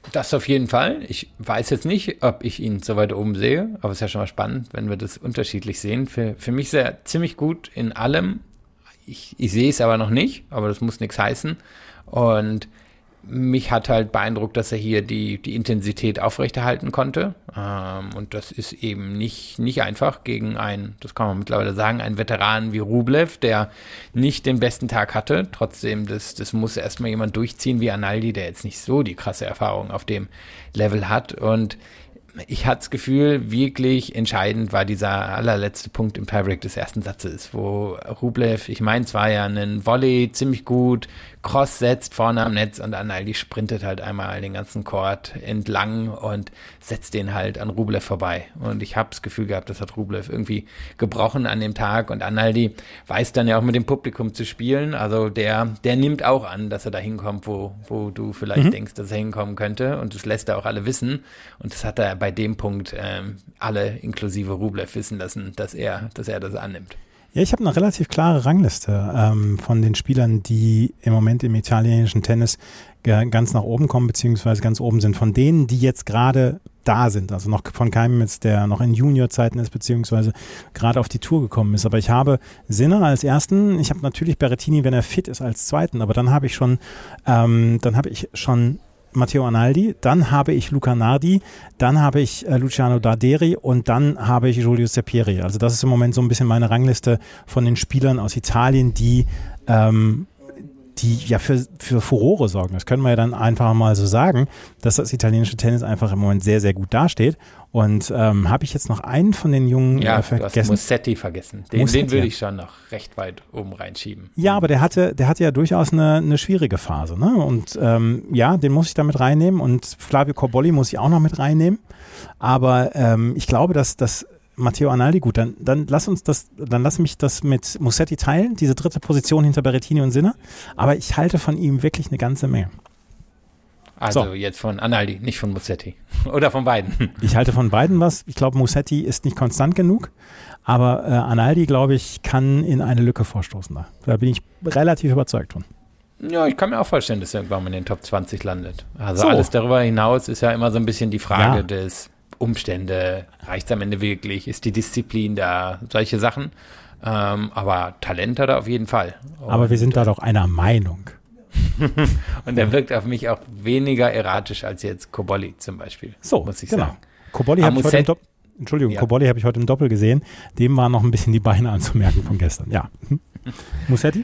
Das auf jeden Fall. Ich weiß jetzt nicht, ob ich ihn so weit oben sehe, aber es ist ja schon mal spannend, wenn wir das unterschiedlich sehen. Für, für mich ist er ziemlich gut in allem. Ich, ich sehe es aber noch nicht, aber das muss nichts heißen. Und mich hat halt beeindruckt, dass er hier die, die Intensität aufrechterhalten konnte. Ähm, und das ist eben nicht, nicht einfach gegen einen, das kann man mittlerweile sagen, einen Veteran wie Rublev, der nicht den besten Tag hatte. Trotzdem, das, das muss erstmal jemand durchziehen wie Arnaldi, der jetzt nicht so die krasse Erfahrung auf dem Level hat. Und ich hatte das Gefühl, wirklich entscheidend war dieser allerletzte Punkt im Tiebreak des ersten Satzes, wo Rublev, ich meine, es war ja ein Volley, ziemlich gut, Cross setzt vorne am Netz und Arnaldi sprintet halt einmal den ganzen Court entlang und setzt den halt an Rublev vorbei. Und ich habe das Gefühl gehabt, das hat Rublev irgendwie gebrochen an dem Tag und Arnaldi weiß dann ja auch mit dem Publikum zu spielen. Also der, der nimmt auch an, dass er da hinkommt, wo, wo du vielleicht mhm. denkst, dass er hinkommen könnte. Und das lässt er auch alle wissen. Und das hat er bei dem Punkt ähm, alle inklusive Rublev wissen lassen, dass er, dass er das annimmt. Ja, ich habe eine relativ klare Rangliste ähm, von den Spielern, die im Moment im italienischen Tennis g- ganz nach oben kommen, beziehungsweise ganz oben sind. Von denen, die jetzt gerade da sind, also noch von keinem jetzt, der noch in Juniorzeiten ist, beziehungsweise gerade auf die Tour gekommen ist. Aber ich habe Sinner als ersten, ich habe natürlich Berrettini, wenn er fit ist, als zweiten, aber dann habe ich schon, ähm, dann habe ich schon Matteo Arnaldi, dann habe ich Luca Nardi, dann habe ich äh, Luciano Darderi und dann habe ich Giulio Serpieri. Also das ist im Moment so ein bisschen meine Rangliste von den Spielern aus Italien, die ähm, die ja für, für Furore sorgen. Das können wir ja dann einfach mal so sagen, dass das italienische Tennis einfach im Moment sehr, sehr gut dasteht. Und ähm, habe ich jetzt noch einen von den Jungen ja, äh, vergessen? Du hast Musetti vergessen. Den, Musetti, den würde ja. ich schon noch recht weit oben reinschieben. Ja, aber der hatte, der hatte ja durchaus eine, eine schwierige Phase. Ne? Und ähm, ja, den muss ich da mit reinnehmen. Und Flavio Cobolli muss ich auch noch mit reinnehmen. Aber ähm, ich glaube, dass das Matteo Arnaldi, gut, dann, dann lass uns das, dann lass mich das mit Musetti teilen, diese dritte Position hinter Berrettini und Sinner. Aber ich halte von ihm wirklich eine ganze Menge. Also so. Jetzt von Arnaldi, nicht von Musetti. Oder von beiden. Ich halte von beiden was. Ich glaube, Musetti ist nicht konstant genug. Aber äh, Arnaldi, glaube ich, kann in eine Lücke vorstoßen. Da. da bin ich relativ überzeugt von. Ja, ich kann mir auch vorstellen, dass er irgendwann mal in den Top zwanzig landet. Also so. Alles darüber hinaus ist ja immer so ein bisschen die Frage ja. des Umstände, reicht es am Ende wirklich, ist die Disziplin da, solche Sachen. Ähm, aber Talent hat er auf jeden Fall. Und, aber wir sind da doch einer Meinung. Und er wirkt auf mich auch weniger erratisch als jetzt Cobolli zum Beispiel, so, muss ich genau. sagen. Cobolli habe ich heute im Doppel, Entschuldigung, ja. Cobolli habe ich heute im Doppel gesehen. Dem waren noch ein bisschen die Beine anzumerken von gestern. Ja. Musetti?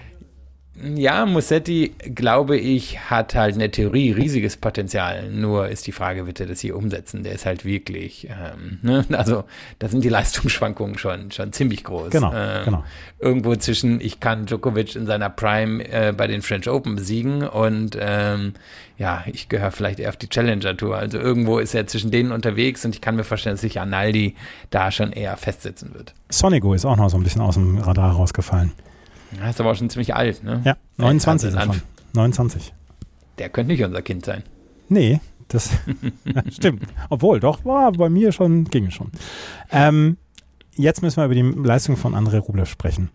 Ja, Musetti, glaube ich, hat halt in der Theorie riesiges Potenzial. Nur ist die Frage, wird er das hier umsetzen? Der ist halt wirklich, ähm, ne? Also da sind die Leistungsschwankungen schon, schon ziemlich groß. Genau, ähm, genau. Irgendwo zwischen, ich kann Djokovic in seiner Prime äh, bei den French Open besiegen und ähm, ja, ich gehöre vielleicht eher auf die Challenger Tour. Also irgendwo ist er zwischen denen unterwegs und ich kann mir vorstellen, dass sich Arnaldi da schon eher festsetzen wird. Sonego ist auch noch so ein bisschen aus dem Radar rausgefallen. Er ist aber auch schon ziemlich alt, ne? Ja, neunundzwanzig also ist er schon. neunundzwanzig. Der könnte nicht unser Kind sein. Nee, das ja, stimmt. Obwohl, doch, war bei mir schon, ging schon. Ähm, jetzt müssen wir über die Leistung von Andrei Rublev sprechen.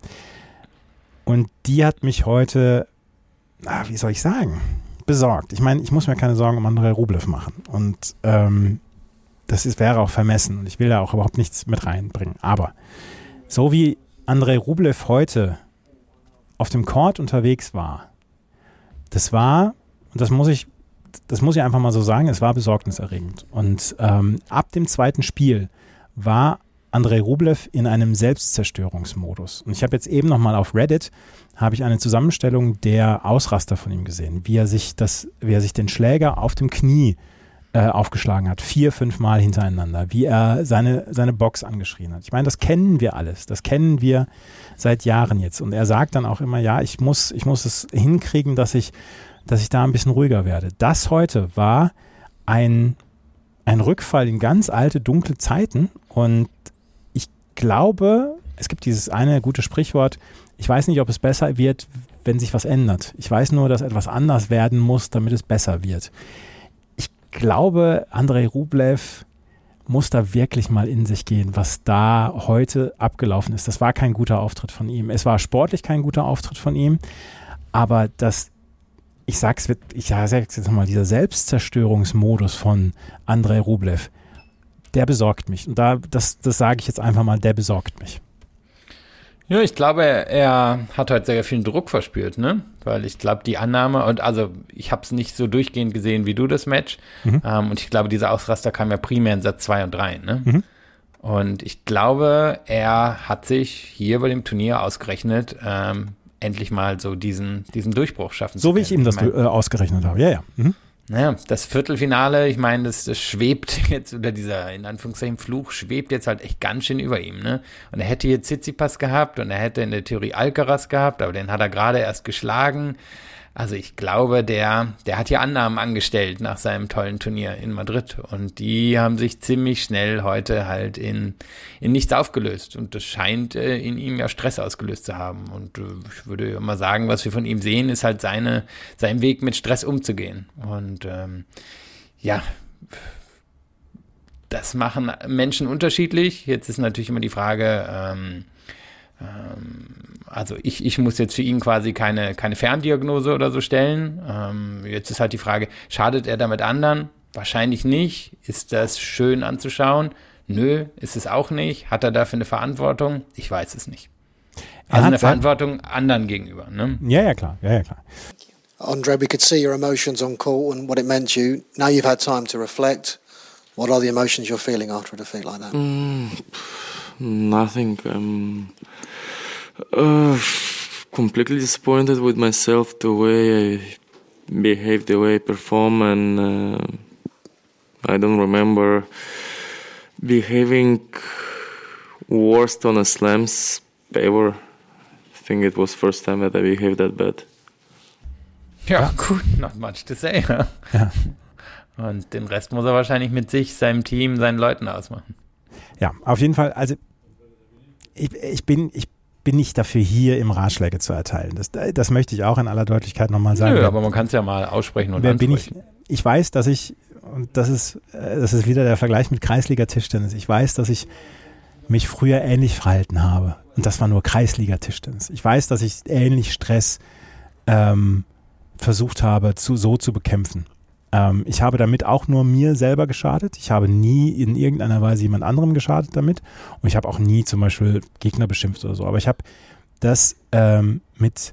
Und die hat mich heute, ah, wie soll ich sagen, besorgt. Ich meine, ich muss mir keine Sorgen um Andrei Rublev machen. Und ähm, das ist, wäre auch vermessen. Und ich will da auch überhaupt nichts mit reinbringen. Aber so wie Andrei Rublev heute auf dem Court unterwegs war, das war, und das muss ich, das muss ich einfach mal so sagen, es war besorgniserregend. Und ähm, ab dem zweiten Spiel war Andrei Rublev in einem Selbstzerstörungsmodus. Und ich habe jetzt eben nochmal auf Reddit, habe ich eine Zusammenstellung der Ausraster von ihm gesehen, wie er sich das, wie er sich den Schläger auf dem Knie äh, aufgeschlagen hat, vier, fünf Mal hintereinander, wie er seine, seine Box angeschrien hat. Ich meine, das kennen wir alles, das kennen wir seit Jahren jetzt. Und er sagt dann auch immer, ja, ich muss, ich muss es hinkriegen, dass ich, dass ich da ein bisschen ruhiger werde. Das heute war ein, ein Rückfall in ganz alte, dunkle Zeiten. Und ich glaube, es gibt dieses eine gute Sprichwort, ich weiß nicht, ob es besser wird, wenn sich was ändert. Ich weiß nur, dass etwas anders werden muss, damit es besser wird. Ich glaube, Andrei Rublev muss da wirklich mal in sich gehen, was da heute abgelaufen ist. Das war kein guter Auftritt von ihm. Es war sportlich kein guter Auftritt von ihm, aber das, ich sag's, ich sag's jetzt nochmal, dieser Selbstzerstörungsmodus von Andrei Rublev, der besorgt mich. Und da, das, das sage ich jetzt einfach mal, der besorgt mich. Ja, ich glaube, er hat heute sehr viel Druck verspürt, ne? Weil ich glaube, die Annahme, und also ich habe es nicht so durchgehend gesehen wie du, das Match. Mhm. Ähm, und ich glaube, dieser Ausraster kam ja primär in Satz zwei und drei, ne? Mhm. Und ich glaube, er hat sich hier bei dem Turnier ausgerechnet, ähm, endlich mal so diesen, diesen Durchbruch schaffen so zu können. So wie ich ihm das ich mein, äh, ausgerechnet habe, ja, ja. Mhm. Naja, das Viertelfinale, ich meine, das, das schwebt jetzt, oder dieser, in Anführungszeichen, Fluch schwebt jetzt halt echt ganz schön über ihm, ne? Und er hätte hier Tsitsipas gehabt und er hätte in der Theorie Alcaraz gehabt, aber den hat er gerade erst geschlagen. Also ich glaube, der, der hat hier Annahmen angestellt nach seinem tollen Turnier in Madrid und die haben sich ziemlich schnell heute halt in, in nichts aufgelöst und das scheint äh, in ihm ja Stress ausgelöst zu haben und äh, ich würde immer sagen, was wir von ihm sehen, ist halt seine, sein Weg mit Stress umzugehen und ähm, ja, das machen Menschen unterschiedlich. Jetzt ist natürlich immer die Frage, ähm, also ich, ich muss jetzt für ihn quasi keine, keine Ferndiagnose oder so stellen. Ähm, jetzt ist halt die Frage, schadet er damit anderen? Wahrscheinlich nicht. Ist das schön anzuschauen? Nö, ist es auch nicht. Hat er dafür eine Verantwortung? Ich weiß es nicht. Also eine Verantwortung anderen gegenüber. Ne? Ja, ja, klar. Ja, ja, klar. Andre, we could see your emotions on court and what it meant to you. Now you've had time to reflect. What are the emotions you're feeling after a defeat like that? Mm, nothing. Um... Uh, completely disappointed with myself, the way I behave, the way I perform, and uh, I don't remember behaving worst on a slams ever. I think it was first time that I behaved that bad. Ja, ja. Gut, not much to say. Ja. Ja. Und den Rest muss er wahrscheinlich mit sich, seinem Team, seinen Leuten ausmachen. Ja, auf jeden Fall, also ich, ich bin, ich bin nicht dafür hier, im Ratschläge zu erteilen. Das, das möchte ich auch in aller Deutlichkeit nochmal sagen. Nö, aber man kann es ja mal aussprechen und wer bin ich, ich weiß, dass ich, und das ist, das ist wieder der Vergleich mit Kreisliga-Tischtennis, ich weiß, dass ich mich früher ähnlich verhalten habe. Und das war nur Kreisliga-Tischtennis. Ich weiß, dass ich ähnlich Stress ähm, versucht habe, zu, so zu bekämpfen. Ähm, ich habe damit auch nur mir selber geschadet. Ich habe nie in irgendeiner Weise jemand anderem geschadet damit. Und ich habe auch nie zum Beispiel Gegner beschimpft oder so. Aber ich habe das ähm, mit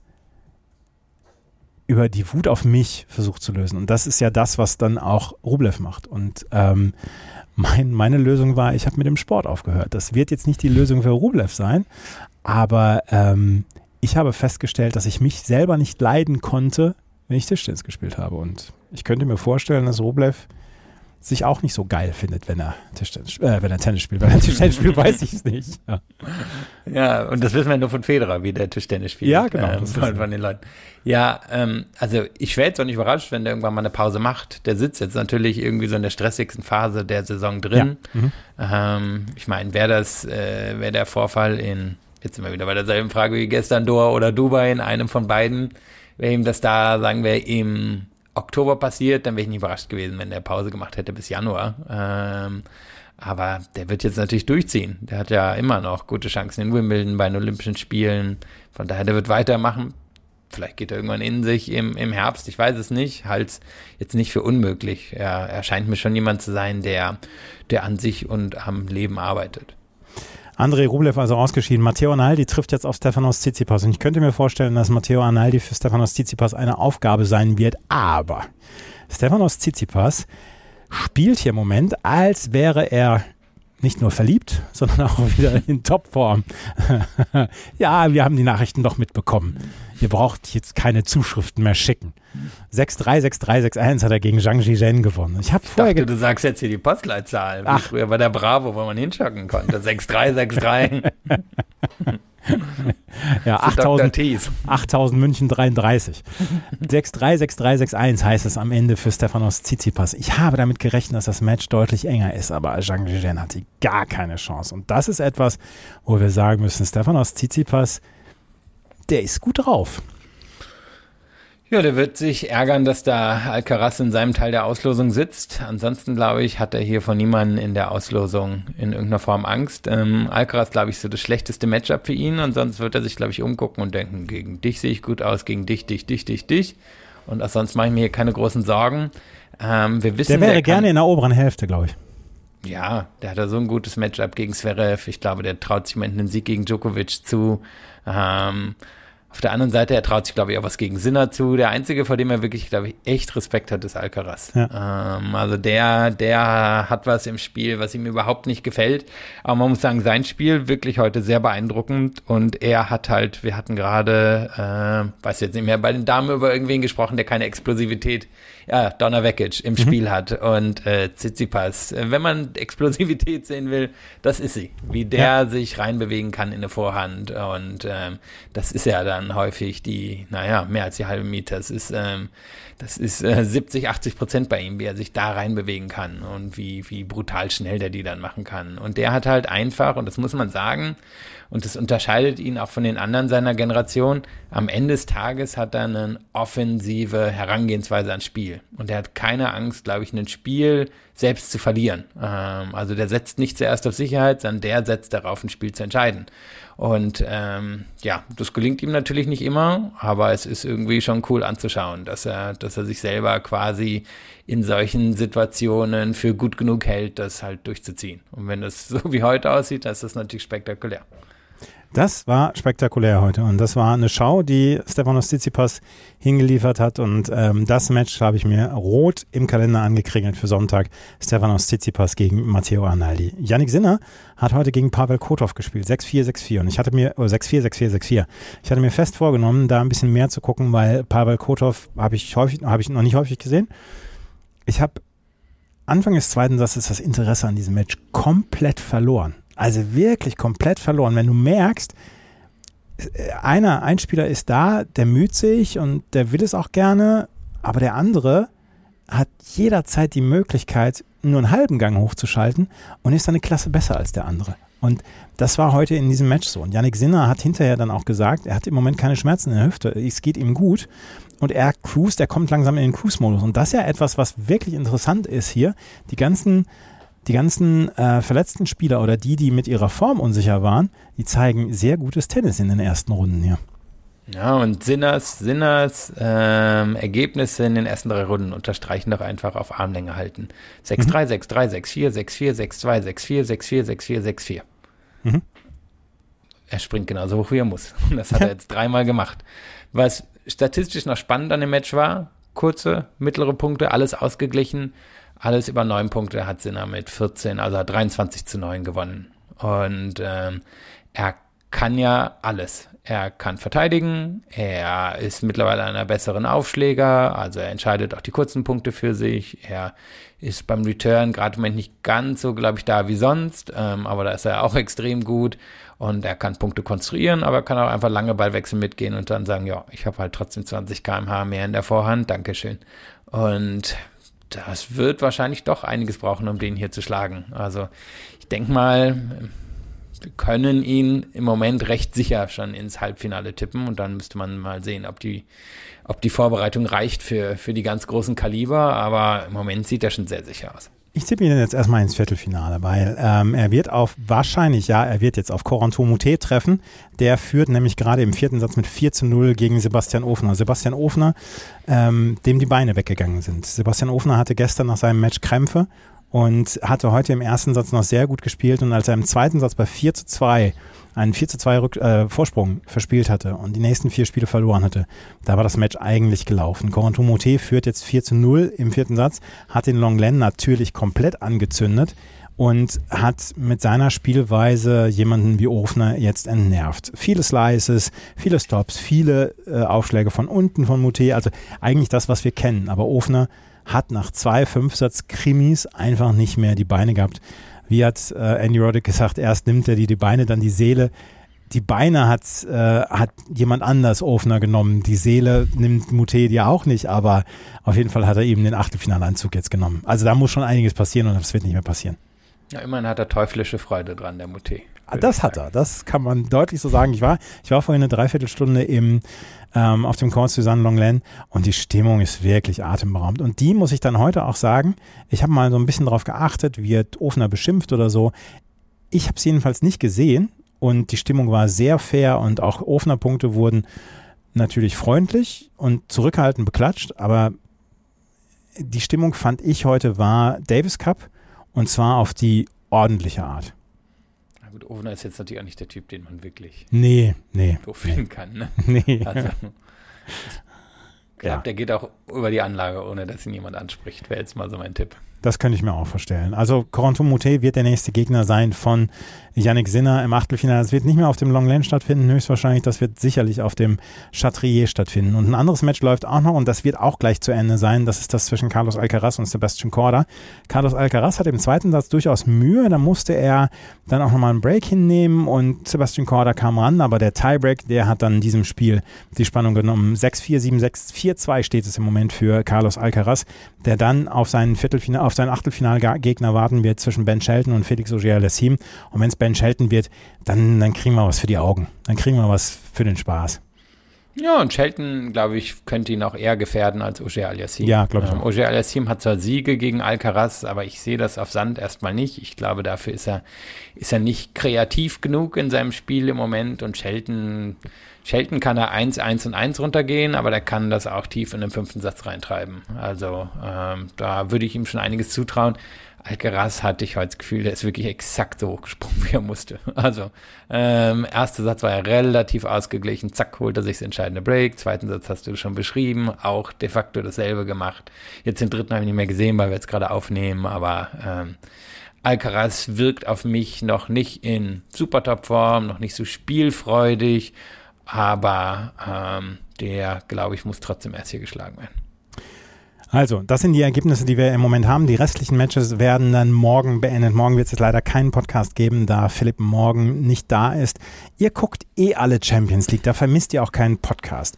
über die Wut auf mich versucht zu lösen. Und das ist ja das, was dann auch Rublev macht. Und ähm, mein, meine Lösung war, ich habe mit dem Sport aufgehört. Das wird jetzt nicht die Lösung für Rublev sein, aber ähm, ich habe festgestellt, dass ich mich selber nicht leiden konnte, wenn ich Tischtennis gespielt habe. Und ich könnte mir vorstellen, dass Rublev sich auch nicht so geil findet, wenn er Tischtennis, äh, wenn er Tennis spielt. Wenn er Tischtennis spielt, weiß ich es nicht. Ja. ja, und das wissen wir nur von Federer, wie der Tischtennis spielt. Ja, genau. Ähm, von, von den Leuten. Ja, ähm, also ich wäre jetzt auch nicht überrascht, wenn der irgendwann mal eine Pause macht. Der sitzt jetzt natürlich irgendwie so in der stressigsten Phase der Saison drin. Ja. Mhm. Ähm, ich meine, wäre das, äh, wäre der Vorfall in, jetzt sind wir wieder bei derselben Frage wie gestern, Doha oder Dubai, in einem von beiden, wäre ihm das da, sagen wir, im Oktober passiert, dann wäre ich nicht überrascht gewesen, wenn der Pause gemacht hätte bis Januar. Ähm, aber der wird jetzt natürlich durchziehen. Der hat ja immer noch gute Chancen in Wimbledon, bei den Olympischen Spielen. Von daher, der wird weitermachen. Vielleicht geht er irgendwann in sich im, im Herbst, ich weiß es nicht. Halt's jetzt nicht für unmöglich. Er, er scheint mir schon jemand zu sein, der, der an sich und am Leben arbeitet. Andrei Rublev also ausgeschieden. Matteo Arnaldi trifft jetzt auf Stefanos Tsitsipas. Und ich könnte mir vorstellen, dass Matteo Arnaldi für Stefanos Tsitsipas eine Aufgabe sein wird. Aber Stefanos Tsitsipas spielt hier im Moment, als wäre er nicht nur verliebt, sondern auch wieder in Topform. Ja, wir haben die Nachrichten doch mitbekommen. Ihr braucht jetzt keine Zuschriften mehr schicken. sechs drei, sechs drei, sechs eins hat er gegen Zhang Zhizhen gewonnen. Ich, ich vorher dachte, du sagst jetzt hier die Postleitzahl, wie Ach. früher bei der Bravo, wo man hinschocken konnte. sechs drei, sechs drei. Ja, achttausend München dreiunddreißig. sechs drei, sechs drei, sechs eins heißt es am Ende für Stefanos Tsitsipas. Ich habe damit gerechnet, dass das Match deutlich enger ist, aber Zhang Zhizhen hatte gar keine Chance. Und das ist etwas, wo wir sagen müssen, Stefanos Tsitsipas, der ist gut drauf. Ja, der wird sich ärgern, dass da Alcaraz in seinem Teil der Auslosung sitzt. Ansonsten, glaube ich, hat er hier von niemandem in der Auslosung in irgendeiner Form Angst. Ähm, Alcaraz, glaube ich, so das schlechteste Matchup für ihn. Und sonst wird er sich, glaube ich, umgucken und denken, gegen dich sehe ich gut aus, gegen dich, dich, dich, dich, dich. Und auch sonst mache ich mir hier keine großen Sorgen. Ähm, wir wissen, der wäre der gerne kann, in der oberen Hälfte, glaube ich. Ja, der hat da so ein gutes Matchup gegen Zverev. Ich glaube, der traut sich im Moment einen Sieg gegen Djokovic zu. Ähm, Auf der anderen Seite, er traut sich, glaube ich, auch was gegen Sinner zu. Der Einzige, vor dem er wirklich, glaube ich, echt Respekt hat, ist Alcaraz. Ja. Ähm, also der, der hat was im Spiel, was ihm überhaupt nicht gefällt. Aber man muss sagen, sein Spiel wirklich heute sehr beeindruckend. Und er hat halt, wir hatten gerade, äh, weiß jetzt nicht mehr, bei den Damen über irgendwen gesprochen, der keine Explosivität, ja, Donna Vekic im mhm. Spiel hat. Und äh, Tsitsipas, wenn man Explosivität sehen will, das ist sie. Wie der ja. sich reinbewegen kann in eine Vorhand. Und ähm, das ist ja dann häufig die, naja, mehr als die halbe Miete. Das ist, ähm, das ist äh, siebzig, achtzig Prozent bei ihm, wie er sich da reinbewegen kann und wie, wie brutal schnell der die dann machen kann. Und der hat halt einfach, und das muss man sagen, und das unterscheidet ihn auch von den anderen seiner Generation, am Ende des Tages hat er eine offensive Herangehensweise ans Spiel. Und er hat keine Angst, glaube ich, ein Spiel selbst zu verlieren. Ähm, also der setzt nicht zuerst auf Sicherheit, sondern der setzt darauf, ein Spiel zu entscheiden. Und ähm, ja, das gelingt ihm natürlich nicht immer, aber es ist irgendwie schon cool anzuschauen, dass er, dass er sich selber quasi in solchen Situationen für gut genug hält, das halt durchzuziehen. Und wenn das so wie heute aussieht, dann ist das natürlich spektakulär. Das war spektakulär heute und das war eine Schau, die Stefanos Tsitsipas hingeliefert hat und ähm, das Match habe ich mir rot im Kalender angekringelt für Sonntag. Stefanos Tsitsipas gegen Matteo Arnaldi. Jannik Sinner hat heute gegen Pavel Kotov gespielt, sechs vier, sechs vier und ich hatte mir, oh, sechs vier, sechs vier, sechs vier. Ich hatte mir fest vorgenommen, da ein bisschen mehr zu gucken, weil Pavel Kotov habe ich häufig, habe ich noch nicht häufig gesehen. Ich habe Anfang des zweiten Satzes das Interesse an diesem Match komplett verloren. Also wirklich komplett verloren. Wenn du merkst, einer, ein Spieler ist da, der müht sich und der will es auch gerne, aber der andere hat jederzeit die Möglichkeit, nur einen halben Gang hochzuschalten und ist dann eine Klasse besser als der andere. Und das war heute in diesem Match so. Und Jannik Sinner hat hinterher dann auch gesagt, er hat im Moment keine Schmerzen in der Hüfte, es geht ihm gut. Und er cruist, er kommt langsam in den Cruise-Modus. Und das ist ja etwas, was wirklich interessant ist hier. Die ganzen Die ganzen äh, verletzten Spieler oder die, die mit ihrer Form unsicher waren, die zeigen sehr gutes Tennis in den ersten Runden hier. Ja, und Sinners, Sinners ähm, Ergebnisse in den ersten drei Runden unterstreichen doch einfach auf Armlänge halten. sechs drei, sechs drei, sechs vier, sechs vier, sechs zwei, sechs vier, sechs vier, sechs vier, sechs vier. Mhm. Er springt genauso hoch, wie er muss. Das hat ja. er jetzt dreimal gemacht. Was statistisch noch spannend an dem Match war, kurze, mittlere Punkte, alles ausgeglichen. Alles über neun Punkte hat Sinner mit vierzehn, also hat dreiundzwanzig zu neun gewonnen. Und ähm, er kann ja alles. Er kann verteidigen, er ist mittlerweile einer besseren Aufschläger, also er entscheidet auch die kurzen Punkte für sich. Er ist beim Return gerade im Moment nicht ganz so, glaube ich, da wie sonst, ähm, aber da ist er auch extrem gut. Und er kann Punkte konstruieren, aber er kann auch einfach lange Ballwechsel mitgehen und dann sagen, ja, ich habe halt trotzdem zwanzig Kilometer pro Stunde mehr in der Vorhand, Dankeschön. Und das wird wahrscheinlich doch einiges brauchen, um den hier zu schlagen. Also ich denke mal, wir können ihn im Moment recht sicher schon ins Halbfinale tippen und dann müsste man mal sehen, ob die, ob die Vorbereitung reicht für, für die ganz großen Kaliber, aber im Moment sieht er schon sehr sicher aus. Ich tippe ihn jetzt erstmal ins Viertelfinale, weil ähm, er wird auf, wahrscheinlich, ja, er wird jetzt auf Corentin Moutet treffen. Der führt nämlich gerade im vierten Satz mit vier zu null gegen Sebastian Ofner. Sebastian Ofner, ähm, dem die Beine weggegangen sind. Sebastian Ofner hatte gestern nach seinem Match Krämpfe und hatte heute im ersten Satz noch sehr gut gespielt und als er im zweiten Satz bei vier zu zwei einen vier zu zwei Rück, äh, Vorsprung verspielt hatte und die nächsten vier Spiele verloren hatte, da war das Match eigentlich gelaufen. Corentin Moutet führt jetzt vier zu null im vierten Satz, hat den Lenglen natürlich komplett angezündet und hat mit seiner Spielweise jemanden wie Ofner jetzt entnervt. Viele Slices, viele Stops, viele äh, Aufschläge von unten von Moutet, also eigentlich das, was wir kennen, aber Ofner hat nach zwei Fünfsatz-Krimis einfach nicht mehr die Beine gehabt. Wie hat äh, Andy Roddick gesagt, erst nimmt er die, die Beine, dann die Seele. Die Beine hat, äh, hat jemand anders Ofner genommen. Die Seele nimmt Moutet ja auch nicht, aber auf jeden Fall hat er eben den Achtelfinalanzug jetzt genommen. Also da muss schon einiges passieren und das wird nicht mehr passieren. Ja, immerhin hat er teuflische Freude dran, der Moutet. Das hat er, das kann man deutlich so sagen. Ich war, ich war vorhin eine Dreiviertelstunde im, ähm, auf dem Cours Suzanne Lenglen und die Stimmung ist wirklich atemberaubend. Und die muss ich dann heute auch sagen, ich habe mal so ein bisschen drauf geachtet, wird Ofner beschimpft oder so. Ich habe es jedenfalls nicht gesehen und die Stimmung war sehr fair und auch Ofner-Punkte wurden natürlich freundlich und zurückhaltend beklatscht, aber die Stimmung, fand ich heute, war Davis Cup und zwar auf die ordentliche Art. Na gut, Ovner ist jetzt natürlich auch nicht der Typ, den man wirklich nee, nee, doof finden kann. Ne? Nee. Also, ich glaube, ja. Der geht auch über die Anlage, ohne dass ihn jemand anspricht, wäre jetzt mal so mein Tipp. Das könnte ich mir auch vorstellen. Also Corentin Moutet wird der nächste Gegner sein von Jannik Sinner im Achtelfinale. Das wird nicht mehr auf dem Long Lane stattfinden, höchstwahrscheinlich. Das wird sicherlich auf dem Chatrier stattfinden. Und ein anderes Match läuft auch noch und das wird auch gleich zu Ende sein. Das ist das zwischen Carlos Alcaraz und Sebastian Korda. Carlos Alcaraz hat im zweiten Satz durchaus Mühe. Da musste er dann auch nochmal einen Break hinnehmen und Sebastian Korda kam ran. Aber der Tiebreak, der hat dann in diesem Spiel die Spannung genommen. sechs vier, sieben sechs, vier zwei steht es im Moment für Carlos Alcaraz, der dann auf seinen Viertelfinale, auf seinen Achtelfinalgegner warten wird zwischen Ben Shelton und Felix Auger-Aliassime. Und wenn es Ben Shelton wird, dann, dann kriegen wir was für die Augen. Dann kriegen wir was für den Spaß. Ja, und Shelton, glaube ich, könnte ihn auch eher gefährden als Auger-Aliassime. Ja, glaube ich ähm, auch. Auger-Aliassime hat zwar Siege gegen Alcaraz, aber ich sehe das auf Sand erstmal nicht. Ich glaube, dafür ist er, ist er nicht kreativ genug in seinem Spiel im Moment. Und Shelton, Shelton kann er eins, eins und eins runtergehen, aber der kann das auch tief in den fünften Satz reintreiben. Also ähm, da würde ich ihm schon einiges zutrauen. Alcaraz hatte ich heute das Gefühl, der ist wirklich exakt so hochgesprungen, wie er musste. Also, ähm, erster Satz war ja relativ ausgeglichen, zack, holt er sich das entscheidende Break. Zweiten Satz hast du schon beschrieben, auch de facto dasselbe gemacht. Jetzt den dritten habe ich nicht mehr gesehen, weil wir jetzt gerade aufnehmen, aber ähm, Alcaraz wirkt auf mich noch nicht in super Top-Form, noch nicht so spielfreudig, aber ähm, der, glaube ich, muss trotzdem erst hier geschlagen werden. Also, das sind die Ergebnisse, die wir im Moment haben. Die restlichen Matches werden dann morgen beendet. Morgen wird es leider keinen Podcast geben, da Philipp morgen nicht da ist. Ihr guckt eh alle Champions League, da vermisst ihr auch keinen Podcast.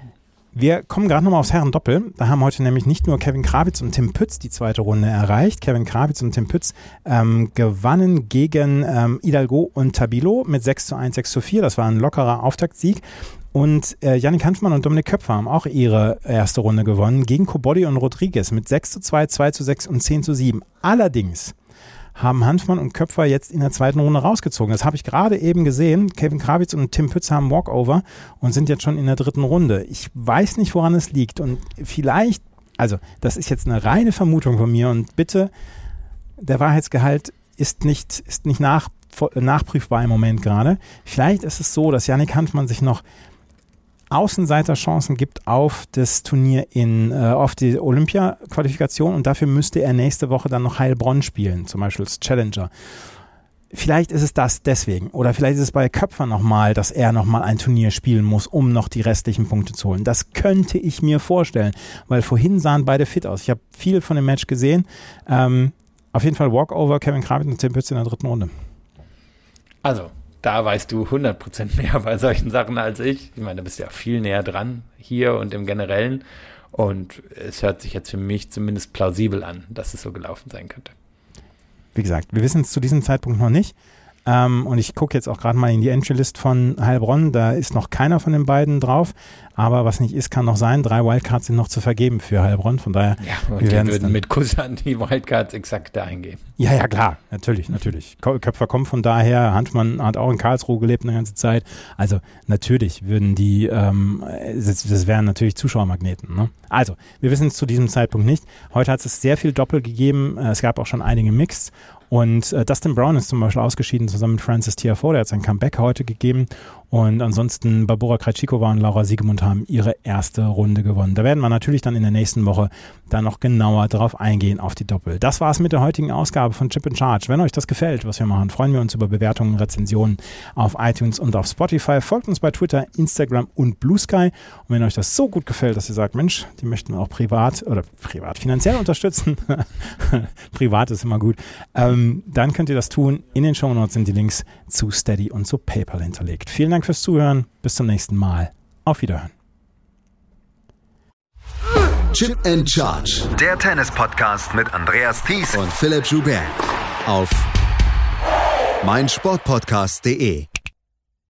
Wir kommen gerade nochmal aufs Herren-Doppel. Da haben heute nämlich nicht nur Kevin Krawitz und Tim Pütz die zweite Runde erreicht. Kevin Krawitz und Tim Pütz ähm, gewannen gegen ähm, Hidalgo und Tabilo mit sechs zu eins, sechs zu vier. Das war ein lockerer Auftaktsieg. Und äh, Yannick Hanfmann und Dominik Köpfer haben auch ihre erste Runde gewonnen gegen Kobody und Rodriguez mit sechs zu zwei, zwei zu sechs und zehn zu sieben. Allerdings haben Hanfmann und Köpfer jetzt in der zweiten Runde rausgezogen. Das habe ich gerade eben gesehen. Kevin Krawitz und Tim Pütz haben Walkover und sind jetzt schon in der dritten Runde. Ich weiß nicht, woran es liegt. Und vielleicht, also das ist jetzt eine reine Vermutung von mir und bitte, der Wahrheitsgehalt ist nicht, ist nicht nach, nachprüfbar im Moment gerade. Vielleicht ist es so, dass Yannick Hanfmann sich noch Außenseiterchancen gibt auf das Turnier in, äh, auf die Olympia-Qualifikation und dafür müsste er nächste Woche dann noch Heilbronn spielen, zum Beispiel als Challenger. Vielleicht ist es das deswegen oder vielleicht ist es bei Köpfer nochmal, dass er nochmal ein Turnier spielen muss, um noch die restlichen Punkte zu holen. Das könnte ich mir vorstellen, weil vorhin sahen beide fit aus. Ich habe viel von dem Match gesehen. Ähm, auf jeden Fall Walkover, Kevin Krawitz und Tim Pütz in der dritten Runde. Also, da weißt du hundert Prozent mehr bei solchen Sachen als ich. Ich meine, da bist du ja viel näher dran, hier und im Generellen. Und es hört sich jetzt für mich zumindest plausibel an, dass es so gelaufen sein könnte. Wie gesagt, wir wissen es zu diesem Zeitpunkt noch nicht. Ähm, und ich gucke jetzt auch gerade mal in die Entry-List von Heilbronn. Da ist noch keiner von den beiden drauf. Aber was nicht ist, kann noch sein. Drei Wildcards sind noch zu vergeben für Heilbronn. Von daher, ja, und wir die werden würden dann mit Kusshand die Wildcards exakt da eingeben. Ja, ja, klar. Natürlich, natürlich. Köpfer kommt von daher. Hanfmann hat auch in Karlsruhe gelebt eine ganze Zeit. Also natürlich würden die, ähm, das, das wären natürlich Zuschauermagneten. Ne? Also, wir wissen es zu diesem Zeitpunkt nicht. Heute hat es sehr viel Doppel gegeben. Es gab auch schon einige Mixed. Und äh, Dustin Brown ist zum Beispiel ausgeschieden zusammen mit Francis Tiafoe, der hat sein Comeback heute gegeben. Und ansonsten Barbora Krejcikova und Laura Siegemund haben ihre erste Runde gewonnen. Da werden wir natürlich dann in der nächsten Woche dann noch genauer drauf eingehen auf die Doppel. Das war's mit der heutigen Ausgabe von Chip in Charge. Wenn euch das gefällt, was wir machen, freuen wir uns über Bewertungen, Rezensionen auf iTunes und auf Spotify. Folgt uns bei Twitter, Instagram und Blue Sky. Und wenn euch das so gut gefällt, dass ihr sagt, Mensch, die möchten wir auch privat oder privat finanziell unterstützen. Privat ist immer gut. Ähm, dann könnt ihr das tun. In den Shownotes sind die Links zu Steady und zu PayPal hinterlegt. Vielen Dank fürs Zuhören. Bis zum nächsten Mal. Auf Wiederhören. Chip and Charge. Der Tennis-Podcast mit Andreas Thies und Philipp Joubert. Auf meinsportpodcast punkt de.